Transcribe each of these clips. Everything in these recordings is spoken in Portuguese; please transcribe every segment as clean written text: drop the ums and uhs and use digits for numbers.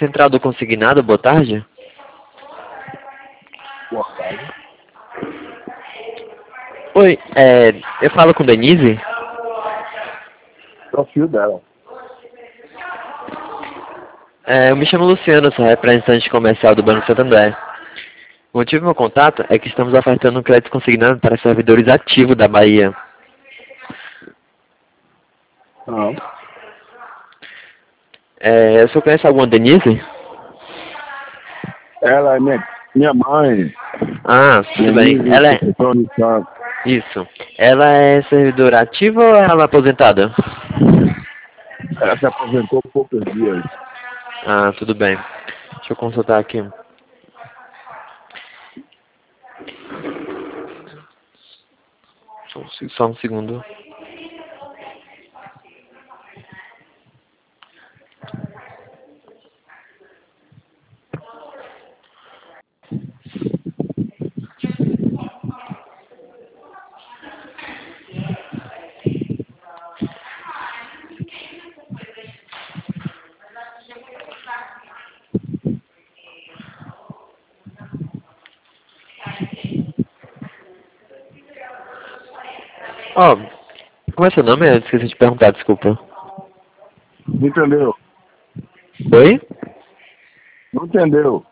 Central do Consignado, boa tarde. Boa tarde. Oi, eu falo com Denise? É o filho dela. Eu me chamo Luciano, sou representante comercial do Banco Santander. O motivo do meu contato é que estamos ofertando um crédito consignado para servidores ativos da Bahia. Não. O senhor conhece alguma Denise? Ela é minha mãe. Ah, tudo bem. Ela é... Isso. Ela é servidora ativa ou ela é aposentada? Ela se aposentou há poucos dias. Ah, tudo bem. Deixa eu consultar aqui. Só um segundo. Ó, como é seu nome? Eu esqueci de perguntar, desculpa. Não entendeu? Oi? Não entendeu?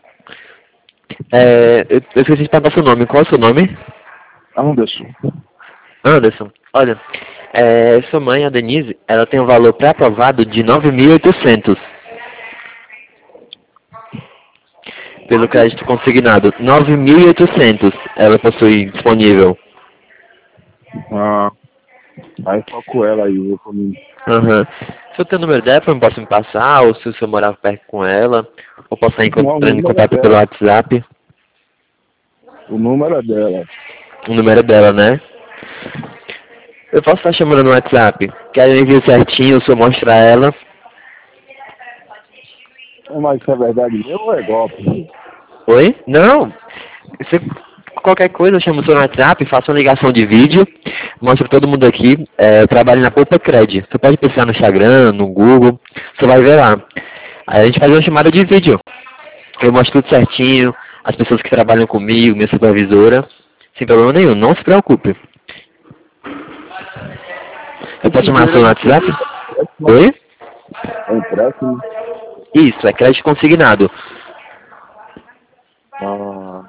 Eu esqueci de perguntar seu nome. Qual é o seu nome? Anderson. Anderson. Olha, sua mãe, a Denise, ela tem um valor pré-aprovado de 9.800 pelo crédito consignado. 9.800 ela possui disponível. Ah, aí só com ela aí, viu, comigo. Aham. Se eu tenho o número dela, eu posso me passar, ou se o senhor morava perto com ela, ou posso estar Não, o entrando em número é contato pelo dela. WhatsApp. O número é dela. O número dela, né? Eu posso estar chamando no WhatsApp. Quero enviar certinho, o senhor mostrar ela. Mas isso é verdade mesmo ou é golpe? Oi? Não. Qualquer coisa, eu chamo o senhor no WhatsApp, faço uma ligação de vídeo, mostro pra todo mundo aqui. Eu trabalho na Poupa Cred. Você pode pesquisar no Instagram, no Google, você vai ver lá. Aí a gente faz uma chamada de vídeo. Eu mostro tudo certinho, as pessoas que trabalham comigo, minha supervisora, sem problema nenhum, não se preocupe. Eu posso chamar o senhor no WhatsApp? Oi? É empréstimo? Isso, é crédito consignado. Ah,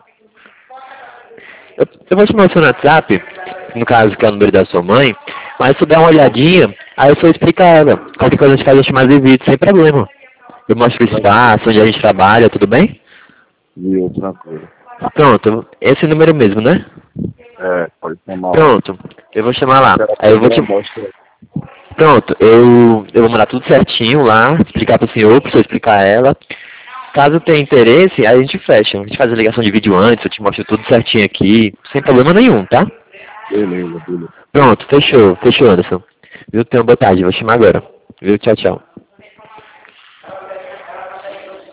Eu vou chamar o seu no WhatsApp, no caso que é o número da sua mãe, mas se eu der uma olhadinha, aí eu só explico a ela. Qualquer coisa a gente faz a chamada de vídeo, sem problema. Eu mostro o espaço, onde a gente trabalha, tudo bem? viu, tranquilo. Pronto, esse número mesmo, né? É, pode chamar lá. Pronto, eu vou chamar lá. Aí eu vou te... Mostra. Pronto, eu vou mandar tudo certinho lá, explicar pro senhor explicar a ela. Caso tenha interesse, aí a gente fecha. A gente faz a ligação de vídeo antes, eu te mostro tudo certinho aqui, sem problema nenhum, tá? Beleza, beleza. Pronto, fechou, Anderson. Viu? Tenha uma boa tarde, vou chamar agora. Viu? Tchau, tchau.